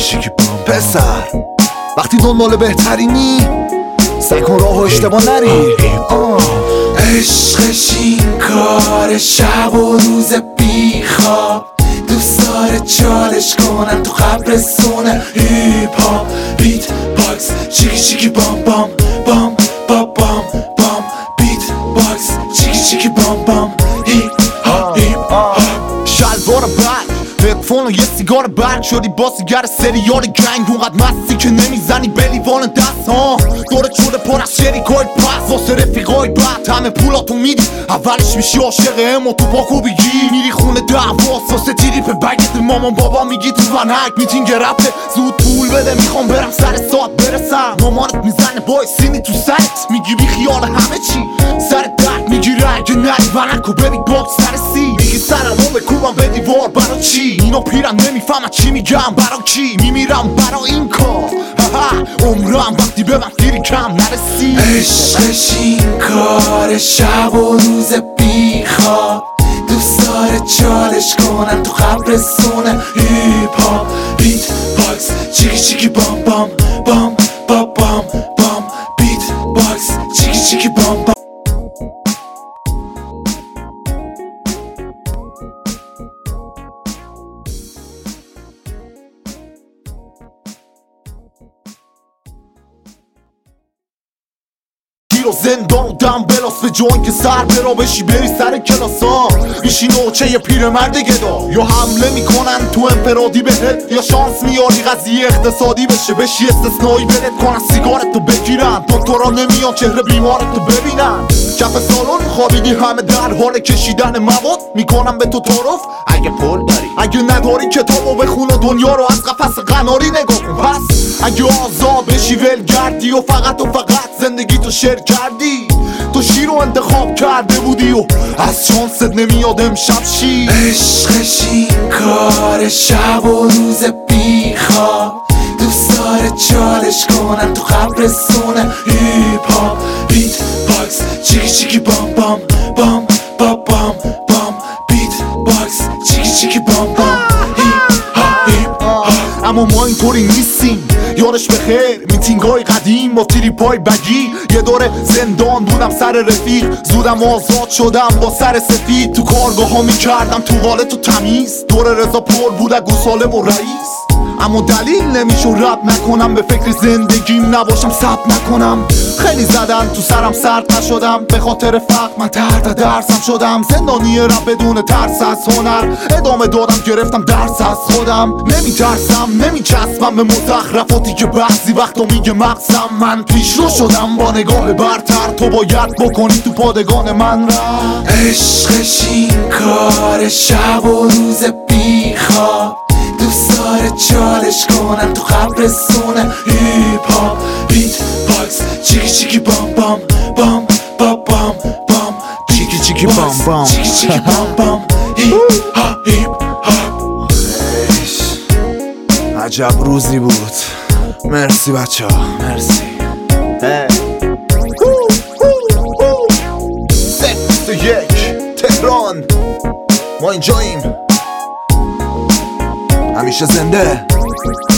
پسر وقتی دنبال بهترینی سعی کن راه و اشتباه نری. عشقش این کار شب و روز بیخواب، دوست داره چالش کنن تو قبرستونه. هیپ هاپ بیت باکس چیکی چیکی بام بام بام بام بام بام. بیت باکس چیکی چیکی بام بام. هیپ هاپ هیپ هاپ. شلوار برگ هدفون و یه سیگار برگ شدی با سیگر سریال گنگ. اونقدر مستی که نمیزنی به لیوان دست ها. دورت شده پر از شریکای پس واسه رفیقای بد. همه پولاتو میدی اولش میشی عاشق امو تو پاکو بگی. میری خونه دعواست واسه تریپ بگت. مامان بابا میگی تو ونک میتینگ رفته زود پول بده میخوام برم سر ساعت برسم. مامانت میزنه بای سینی تو سرت میگی بی خیال همه چی سر درد میگیره اگه نری ونکو ببین باکس سر سی. میگی سرمو بکوبم به دیوار برا چی؟ اینو پیرن نمیفهمن چی میگم برا کی؟ میمیرم برا این کار عمرم وقتی به من دیری کم نرسی. عشقش این کار شب و روز بیخواب، دوست داره چالش کنن تو قبرستونه. هیپ هاپ بیت باکس چیکی چیکی بام بام بام بام بام بام. بیت باکس چیکی چیکی بام بام. و زندان و دم بلاس به جوان که سر برا بشی بری سر کلاسا. میشی نوچه یه پیرمرد گدا. یا حمله میکنن تو انفرادی بهت یا شانس میاری قضیه اقتصادی بشه. بشی استثنایی برت کنن سیگارتو بگیرن. دکترا نمیان چهره بیمارتو ببینن. کف سالن خوابیدی همه در حال کشیدن مواد. میکنم به تو تعارف اگه پول داری. اگه نداری کتابو بخون و دنیا رو از قفس قناری نگاه کن. پس اگه آزاد بشی ولگردی و فقط زندگی تو شیر کردی. تو شیر رو انتخاب کرده بودی و از شانست نمیاد امشب شی. عشقش این کار شب و روز بیخواب، دوست داره چالش کنن تو قبرستونه. هیپ هاپ بیت باکس چیکی چیکی بام بام بام بام بام بام. بیت باکس چیکی چیکی بام بام. هیپ هاپ هیپ هاپ. اما ما اینطوری نیستیم یادش بخیر. میتینگای قدیم با تریپای بگی. یه دوره زندان بودم سر رفیق، زودم آزاد شدم با سر سفید. تو کارگاه ها میکردم توالت و تمیز. دور رضا پر بود گوساله و رئیس. اما دلیل نمیشه رب نکنم به فکر زندگیم نباشم ثبت نکنم. خیلی زدن تو سرم سرد نشدم به خاطر فقر من تحت درسم شدم. زندانی رب بدون ترس از هنر ادامه دادم گرفتم درس از خودم. نمیترسم نمیچسبم به مزخرفاتی که بعضی وقتا میگه مغزم. من پیش رو شدم با نگاه برتر. تو باید بکنی تو پادگان من را. عشقش این کار شب و روز بیخواب، دوست داره چالش کنن تو قبرستونه. هیپ هاپ بیت باکس چیکی چیکی بام بام بام بام بام بام. چیکی چیکی بام بام چیکی چیکی بام بام. هیپ هاپ هیپ هاپ. عجب روزی بود. مرسی بچه ها مرسی. 3-1 تهران ما اینجاییم همیشه زنده.